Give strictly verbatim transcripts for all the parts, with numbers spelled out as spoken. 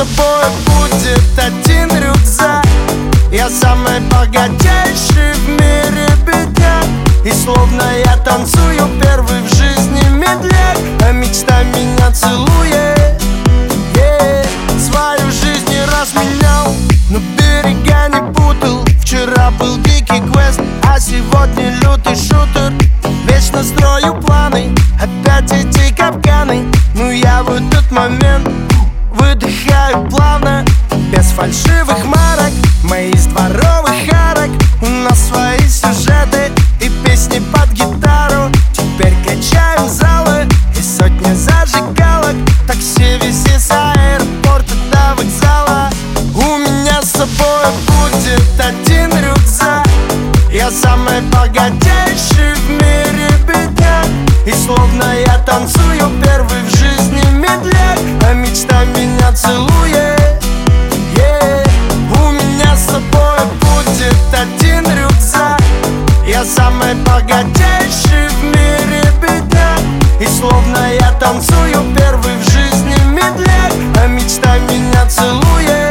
собой будет один рюкзак. Я самый богатейший в мире бедняк, и словно я танцую первый в жизни медляк, а мечта меня целует. yeah. Свою жизнь не раз менял, но берега не путал. Вчера был дикий квест, а сегодня лютый шутер. Вечно строю планы, опять эти капканы. Но я в этот момент выдыхаю плавно, без фальшивых марок, мы из дворовых арок. У нас свои сюжеты и песни под гитару. Теперь качаем залы и сотни зажигалок. Такси вези с аэропорта до вокзала. У меня с собой будет один рюкзак. Я самый богатейший в мире бедняк, и словно я танцую первый в жизни медляк, а мечта меня целует. yeah. У меня с собой будет один рюкзак. Я самый богатейший в мире бедняк, и словно я танцую первый в жизни медляк, а мечта меня целует.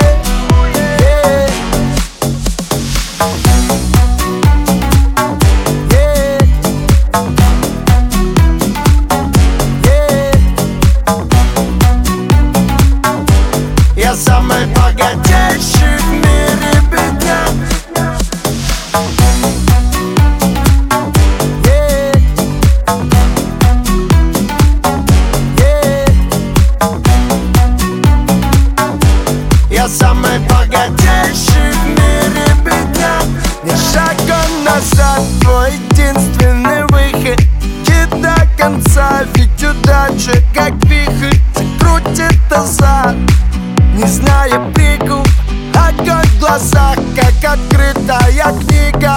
Я самый богатейший в мире бедняк. yeah. Yeah. Я самый богатейший в мире бедняк. Не шагом назад, твой единственный выход. И до конца, ведь удача как вихрь закрутит назад, не зная прикол. Огонь в глазах, как открытая книга.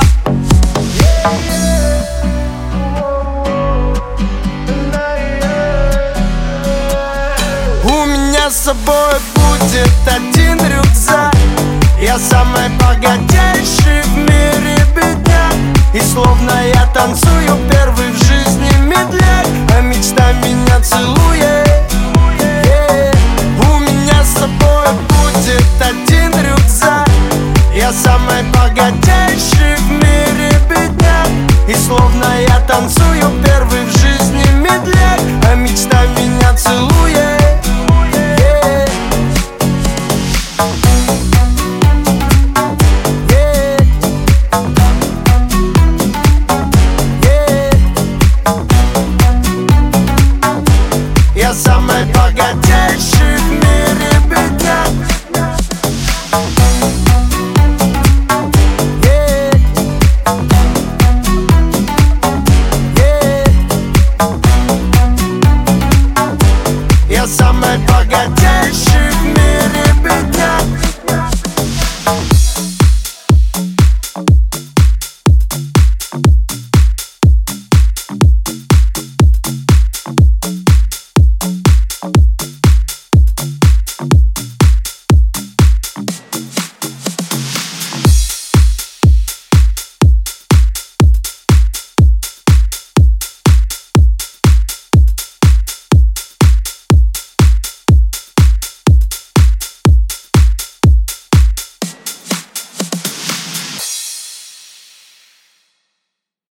У меня с собой будет один рюкзак. Я самый богатейший в мире бедняк, и словно я танцую первый в жизни медляк, а мечта меня целует.